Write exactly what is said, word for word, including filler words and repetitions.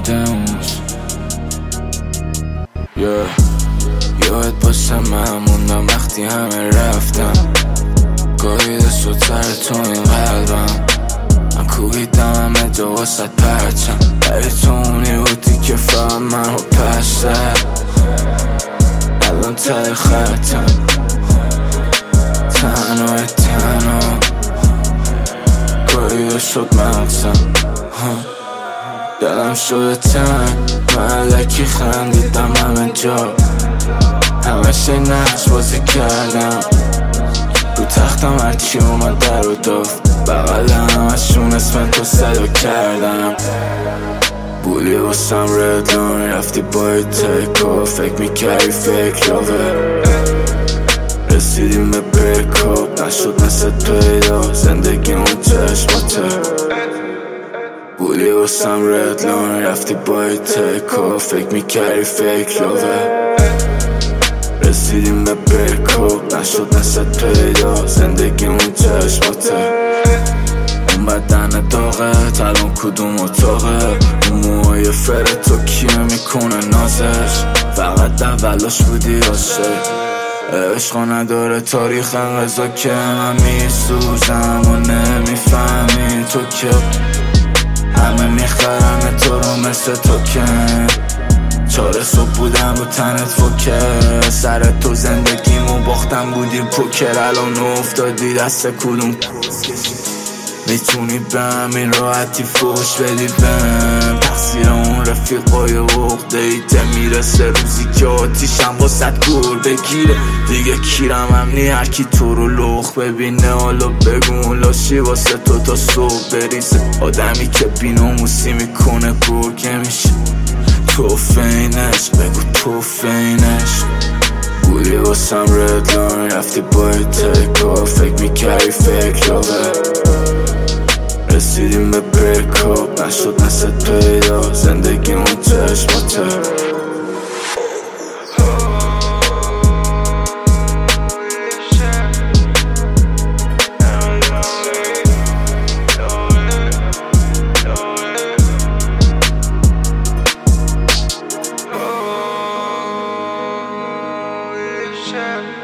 دموز یاد باشم من موندم وقتی همه رفتم گاهی دست و تر تو این قلبم من کوبیدم همه جا واسد پرچم ولی تو اونی بودی که فهم من رو پشتر الان تای خطم تنها تنها گاهی شد مغزم دلم شده تنگ من لکی خندیدم همه جا همشه نقش بازی کردم رو تختم هرچی اومد در رو دفت بغل همشون اسم تو صدا کردم بولی واسم ردلون رفتی باید تکا فکر میکردی فکر لاوه رسیدیم به بریکاپ نشد مثل پیدا زندگی اون چشماته بولی واسم ردلون رفتی باید تکا فکر میکردی فکر لاوه رسیدیم به بریکاپ نشد مثل پیدا زندگی اون چشماته اون بدن داغه تلون کدوم اتاقه اون موهای فر تو کیه میکنه نازش فقط اولاش بودی عاشق عشقا نداره تاریخ انقضا که من میسوزم و نمیفهمی تو که همه میخرن تو رو مثل توکن چاره صبح بودم رو تنت فکر سر تو زندگیمو باختم بودی پوکر الان افتادی دست کدوم میتونی به همین راحتی فوش بدی بهم تقصیر اون رفیقای عقده ایته میرسه روزی که آتیشم واسد گور بگیره دیگه کیرم هم نی هرکی تو رو لخ ببینه حالا بگون لاشی واسه تو تا صبح بریزه آدمی که بیناموسی میکنه گرگه میشه تو فینش بگو تو فینش بودی واسم ردلون رفتی باید تکا فکر میکردی فکر لاوه رسیدیم به بریکاپ نشد مثل پیدا زندگی اون چشماته Yeah.